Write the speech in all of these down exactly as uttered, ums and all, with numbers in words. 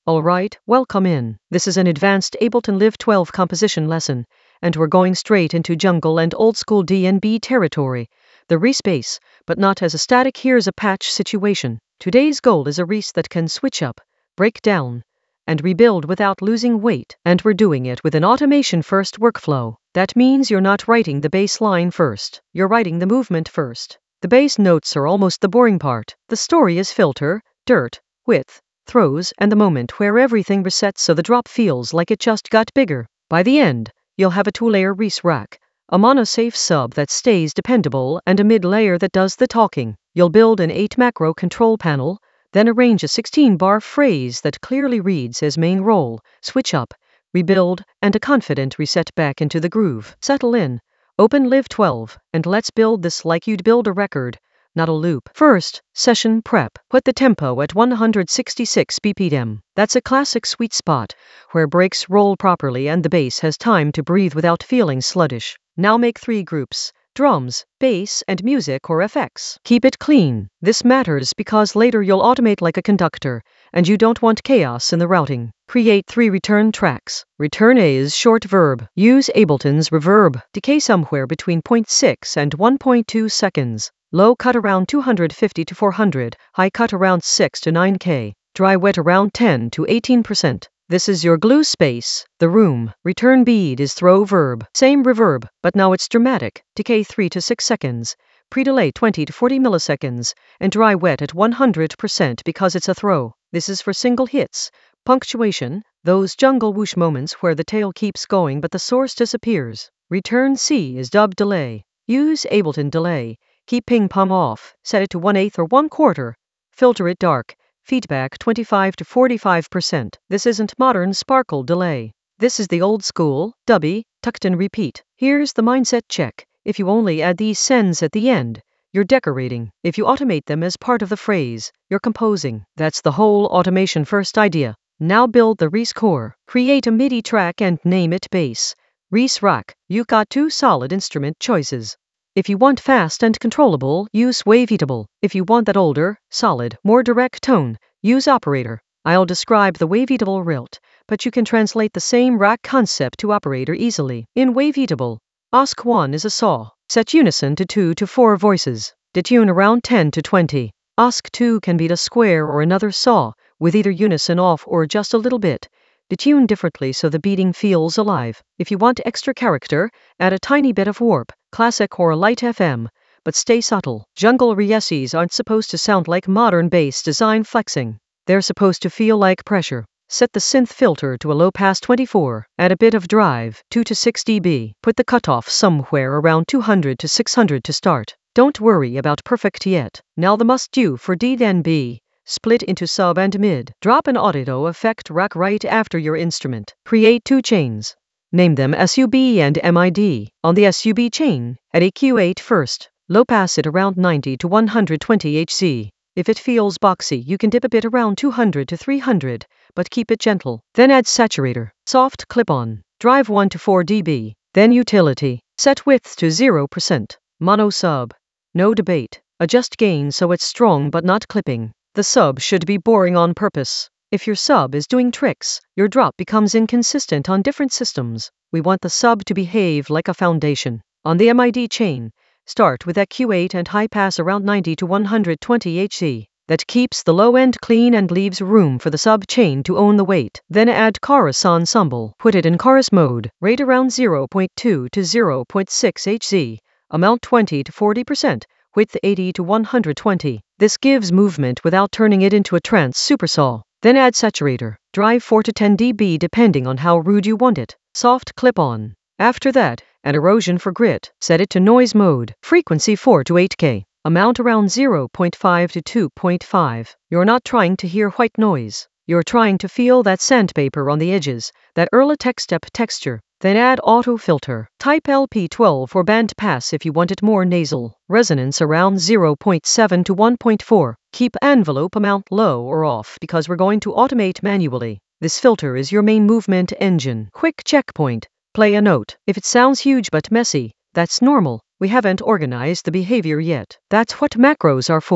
Alright, welcome in. This is an advanced Ableton Live twelve composition lesson, and we're going straight into jungle and old school D and B territory. The Reese bass, but not as a static here's a patch situation. Today's goal is a Reese that can switch up, break down, and rebuild without losing weight, and we're doing it with an automation first workflow. That means you're not writing the bass line first, you're writing the movement first. The bass notes are almost the boring part. The story is filter, dirt, width, throws, and the moment where everything resets so the drop feels like it just got bigger. By the end, you'll have a two-layer Reese rack, a mono-safe sub that stays dependable, and a mid-layer that does the talking. You'll build an eight macro control panel, then arrange a sixteen bar phrase that clearly reads as main roll, switch up, rebuild, and a confident reset back into the groove. Settle in, open Live twelve, and let's build this like you'd build a record, not a loop. First, session prep. Put the tempo at one hundred sixty-six B P M. That's a classic sweet spot, where breaks roll properly and the bass has time to breathe without feeling sluggish. Now make three groups: drums, bass, and music or F X. Keep it clean. This matters because later you'll automate like a conductor, and you don't want chaos in the routing. Create three return tracks. Return A is short verb. Use Ableton's reverb. Decay somewhere between zero point six and one point two seconds. Low cut around two hundred fifty to four hundred, high cut around six to nine K, dry wet around ten to eighteen percent. This is your glue space, the room. Return bead is throw verb. Same reverb, but now it's dramatic. Decay three to six seconds, pre-delay twenty to forty milliseconds, and dry wet at one hundred percent because it's a throw. This is for single hits. Punctuation, those jungle whoosh moments where the tail keeps going but the source disappears. Return C is dub delay. Use Ableton delay. Keep ping pong off, set it to one eighth or one quarter. Filter it dark, feedback twenty-five to forty-five percent. This isn't modern sparkle delay. This is the old school, dubby, tucked and repeat. Here's the mindset check. If you only add these sends at the end, you're decorating. If you automate them as part of the phrase, you're composing. That's the whole automation first idea. Now build the Reese core. Create a MIDI track and name it bass. Reese rack. You've got two solid instrument choices. If you want fast and controllable, use Waveatable. If you want that older, solid, more direct tone, use Operator. I'll describe the Waveatable rilt, but you can translate the same rack concept to Operator easily. In Waveatable, O S C one is a saw. Set unison to two to four voices. Detune around ten to twenty. O S C two can beat a square or another saw, with either unison off or just a little bit. Detune differently so the beating feels alive. If you want extra character, add a tiny bit of warp, classic or light F M, but stay subtle. Jungle Reeses aren't supposed to sound like modern bass design flexing. They're supposed to feel like pressure. Set the synth filter to a low pass twenty-four. Add a bit of drive, two to six decibels. Put the cutoff somewhere around two hundred to six hundred to start. Don't worry about perfect yet. Now the must-do for D then B. Split into sub and mid. Drop an audio effect rack right after your instrument. Create two chains. Name them S U B and M I D. On the S U B chain, add a Q eight first. Low pass it around ninety to one hundred twenty hertz. If it feels boxy, you can dip a bit around two hundred to three hundred, but keep it gentle. Then add saturator. Soft clip-on. Drive one to four decibels. Then utility. Set width to zero percent. Mono sub. No debate. Adjust gain so it's strong but not clipping. The sub should be boring on purpose. If your sub is doing tricks, your drop becomes inconsistent on different systems. We want the sub to behave like a foundation. On the M I D chain, start with a Q eight and high pass around ninety to one hundred twenty hertz. That keeps the low end clean and leaves room for the sub chain to own the weight. Then add chorus ensemble. Put it in chorus mode. Rate around zero point two to zero point six hertz. Amount twenty to forty percent. Width eighty to one hundred twenty. This gives movement without turning it into a trance supersaw. Then add saturator. Drive four to ten decibels depending on how rude you want it. Soft clip-on. After that, an erosion for grit. Set it to noise mode. Frequency four to eight K. Amount around zero point five to two point five. You're not trying to hear white noise. You're trying to feel that sandpaper on the edges, that early tech step texture. Then add auto filter. Type L P twelve or band pass if you want it more nasal. Resonance around zero point seven to one point four. Keep envelope amount low or off because we're going to automate manually. This filter is your main movement engine. Quick checkpoint. Play a note. If it sounds huge but messy, that's normal. We haven't organized the behavior yet. That's what macros are for.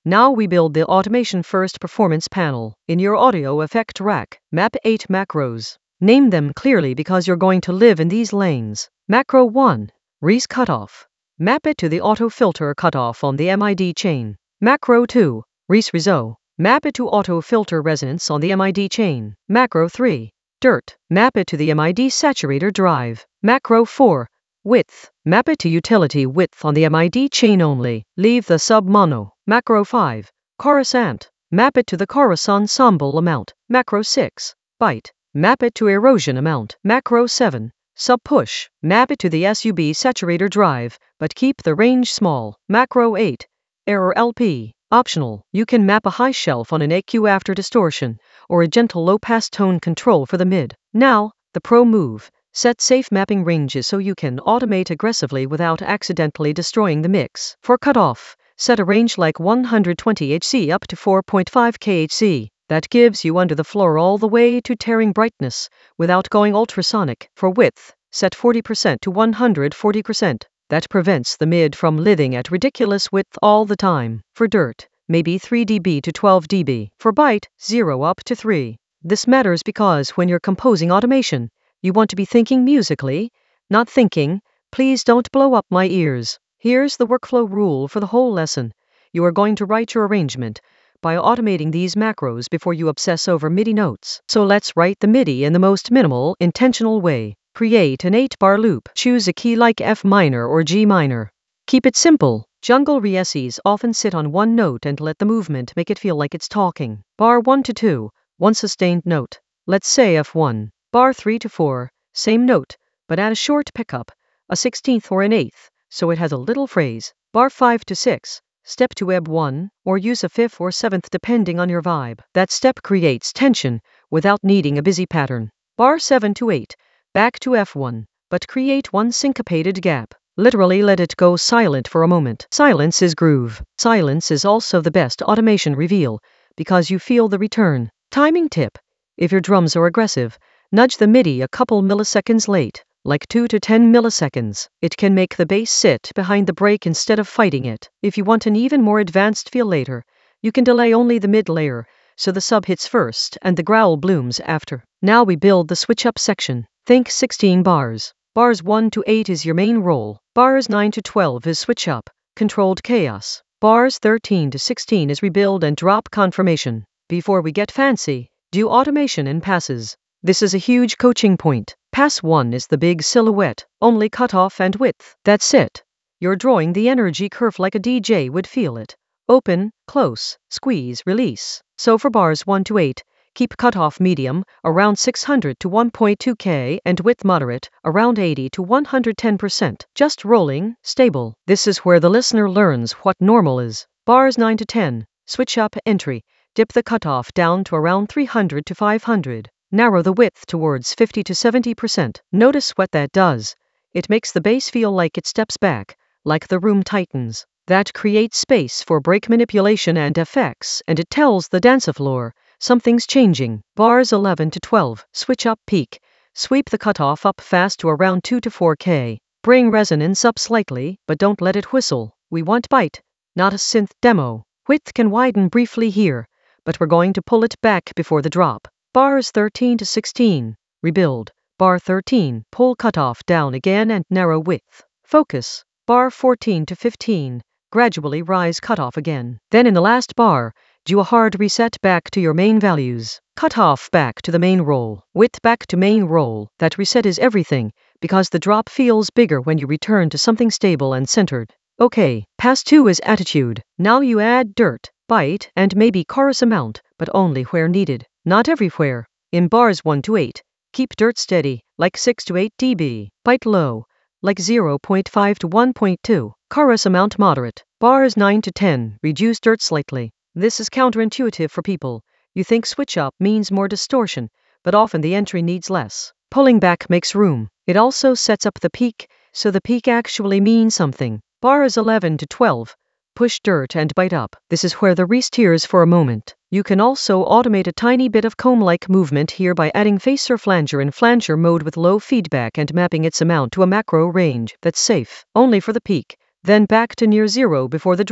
Now we build the automation first performance panel. In your audio effect rack, map eight macros. Name them clearly because you're going to live in these lanes. Macro one. Res cutoff. Map it to the auto filter cutoff on the M I D chain. Macro two. Res reso. Map it to auto filter resonance on the M I D chain. Macro three. Dirt. Map it to the M I D saturator drive. Macro four. Width. Map it to utility width on the M I D chain only. Leave the sub mono. Macro five. Chorus ant. Map it to the chorus ensemble amount. Macro six. Byte. Map it to erosion amount. Macro seven. Sub push. Map it to the S U B saturator drive, but keep the range small. Macro eight. Error L P. Optional. You can map a high shelf on an A Q after distortion, or a gentle low-pass tone control for the mid. Now, the pro move. Set safe mapping ranges so you can automate aggressively without accidentally destroying the mix. For cutoff, set a range like one hundred twenty hertz up to four point five kilohertz. That gives you under the floor all the way to tearing brightness, without going ultrasonic. For width, set forty percent to one hundred forty percent. That prevents the mid from living at ridiculous width all the time. For dirt, maybe three decibels to twelve decibels. For byte, zero up to three. This matters because when you're composing automation, you want to be thinking musically, not thinking, please don't blow up my ears. Here's the workflow rule for the whole lesson. You are going to write your arrangement by automating these macros before you obsess over MIDI notes. So let's write the MIDI in the most minimal, intentional way. Create an eight bar loop. Choose a key like F minor or G minor. Keep it simple. Jungle recesses often sit on one note and let the movement make it feel like it's talking. Bar one to two, one sustained note. Let's say F one. Bar three to four, same note, but add a short pickup, a sixteenth or an eighth, so it has a little phrase. Bar five to six, step to ebb one, or use a fifth or seventh depending on your vibe. That step creates tension without needing a busy pattern. Bar seven to eight, back to F one, but create one syncopated gap. Literally let it go silent for a moment. Silence is groove. Silence is also the best automation reveal, because you feel the return. Timing tip. If your drums are aggressive, nudge the MIDI a couple milliseconds late, like two to ten milliseconds. It can make the bass sit behind the break instead of fighting it. If you want an even more advanced feel later, you can delay only the mid layer, so the sub hits first and the growl blooms after. Now we build the switch up section. Think sixteen bars. Bars one to eight is your main roll. Bars nine to twelve is switch up, controlled chaos. Bars thirteen to sixteen is rebuild and drop confirmation. Before we get fancy, do automation in passes. This is a huge coaching point. Pass one is the big silhouette, only cutoff and width. That's it. You're drawing the energy curve like a D J would feel it. Open, close, squeeze, release. So for bars one to eight, keep cutoff medium, around six hundred to one point two K, and width moderate, around eighty to one hundred ten percent. Just rolling, stable. This is where the listener learns what normal is. Bars nine to ten, switch up entry. Dip the cutoff down to around three hundred to five hundred. Narrow the width towards fifty to seventy percent. Notice what that does. It makes the bass feel like it steps back, like the room tightens. That creates space for break manipulation and effects, and it tells the dance floor something's changing. Bars eleven to twelve, switch up peak. Sweep the cutoff up fast to around two to four K. Bring resonance up slightly, but don't let it whistle. We want bite, not a synth demo. Width can widen briefly here, but we're going to pull it back before the drop. Bars thirteen to sixteen, rebuild. Bar thirteen, pull cutoff down again and narrow width. Focus. Bar fourteen to fifteen, gradually rise cutoff again. Then in the last bar, do a hard reset back to your main values. Cutoff back to the main roll. Width back to main roll. That reset is everything, because the drop feels bigger when you return to something stable and centered. Okay, pass two is attitude. Now you add dirt, bite, and maybe chorus amount, but only where needed. Not everywhere. In bars one to eight, keep dirt steady, like six to eight decibels. Bite low, like zero point five to one point two. Chorus amount moderate. Bars nine to ten, reduce dirt slightly. This is counterintuitive for people. You think switch up means more distortion, but often the entry needs less. Pulling back makes room. It also sets up the peak, so the peak actually means something. Bars eleven to twelve, push dirt and bite up. This is where the re-steers for a moment. You can also automate a tiny bit of comb-like movement here by adding phaser flanger in flanger mode with low feedback and mapping its amount to a macro range that's safe, only for the peak, then back to near zero before the drop.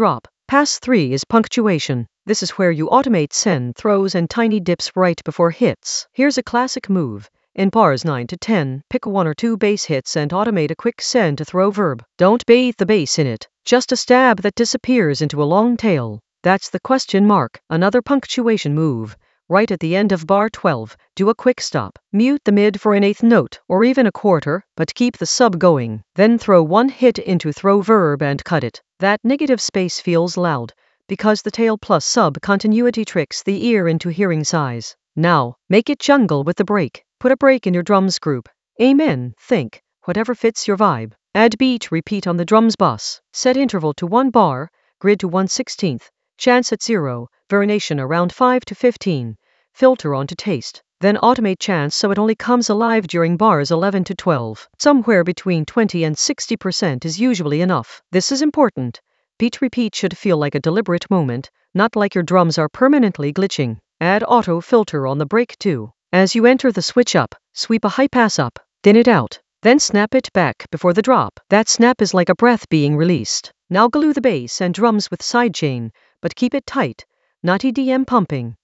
Pass three is punctuation. This is where you automate send throws and tiny dips right before hits. Here's a classic move. In bars nine to ten, pick one or two base hits and automate a quick send to throw verb. Don't bathe the base in it. Just a stab that disappears into a long tail. That's the question mark. Another punctuation move. Right at the end of bar twelve, do a quick stop. Mute the mid for an eighth note, or even a quarter, but keep the sub going. Then throw one hit into throw verb and cut it. That negative space feels loud, because the tail plus sub continuity tricks the ear into hearing size. Now, make it jungle with the break. Put a break in your drums group. Amen, think, whatever fits your vibe. Add beat repeat on the drums bus. Set interval to one bar, grid to one sixteenth, chance at zero, variation around five to fifteen. Filter onto taste. Then automate chance so it only comes alive during bars eleven to twelve. Somewhere between twenty and sixty percent is usually enough. This is important. Beat repeat should feel like a deliberate moment, not like your drums are permanently glitching. Add auto filter on the break too. As you enter the switch up, sweep a high pass up, thin it out, then snap it back before the drop. That snap is like a breath being released. Now glue the bass and drums with sidechain, but keep it tight, not E D M pumping.